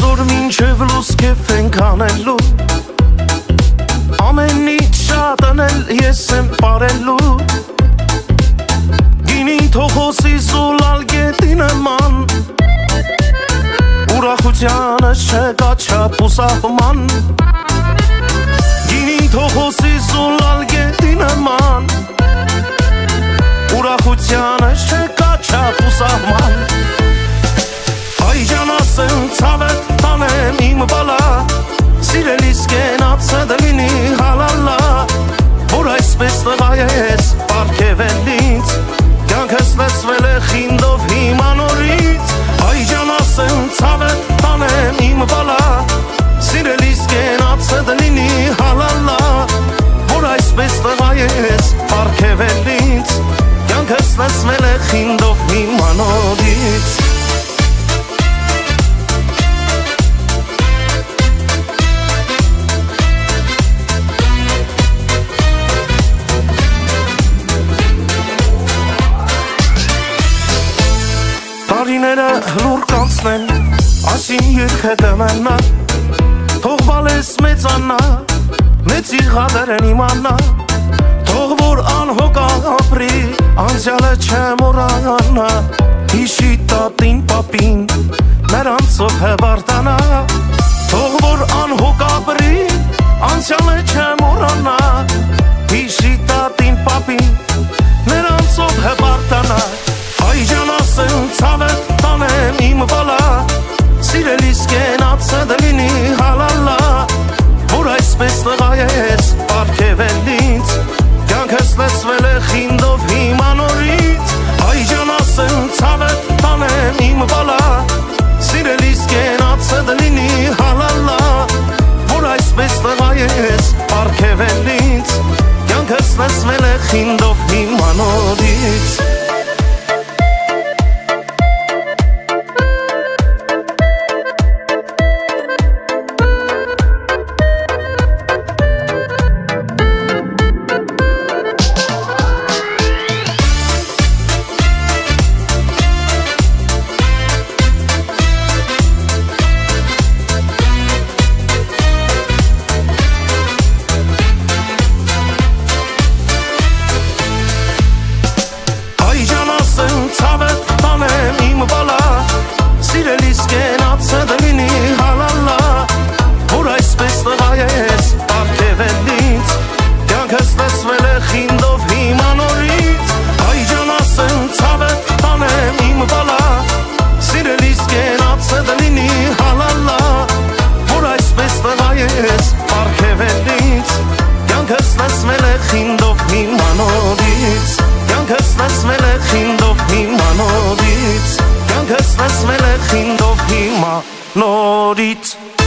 որ մինչև լուսկև ենք անելու Ամենից շատն էլ ես եմ պարելու Գինին թողոսի զուլալ գետի նման Ուրախությանը չկա չափ ու սահման Գինին թողոսի զուլալ գետի նման Ուրախությանը չկա չափ ու սահման Այ ջան ասեմ ցավետ տանեմ իմ բալա Սիրելիս կենացը լինի հալալա Որ այսպես տղա ես պարգևել ինձ Կյանքս լեցվել է խինդով հիմա նորից Այ ջան ասեմ ցավետ տանեմ իմ բալա Սիրելիս կենացը լինի հալալա Որ այսպես տղա ես պարգևել ինձ Կյանքս լեցվել է խինդով հիմա նորից Տարիները լուր կանցնեն, ասին երկը կմենա Թող բալես մեծանա, մեծի ղադերն իմանա Թող որ անհոգ ապրի, անցյալը չմոռանա Հիշի տատին պապին, նրանցով հբարտանա Թող որ անհոգ ապրի, անցյալը չմոռանա Հիշի տատին պապին, նրանցով հբարտանա Այ ջան ասեմ ցավետ տանեմ իմ բալա Սիրելիս կենացը լինի հալալա Որ այսպես տղա ես պարգևել ինձ Կյանքս լեցվել է խինդով հիմա նորից Այ ջան ասեմ ցավետ տանեմ իմ բալա Սիրելիս կենացը լինի հալալա Որ այսպես տղա ես պարգևել ինձ Կյանքս լեցվել է խինդով հիմա նորից Ցավետ տանեմ իմ բալա Սիրելիս կենացը լինի հալալա Որ այսպես տղա ես պարգևել ինձ Կյանքս լեցվել է խինդով հիմա նորից Այ ջան ասեմ ցավետ տանեմ իմ բալա Սիրելիս կենացը լինի հալալա Որ այսպես տղա ես պարգևել ինձ Կյանքս լեցվել է խինդով հիմա նորից Կյանքս լեցվել է խինդով հիմա նորից Կյանքս լեցվել է խինդով հիմա նորից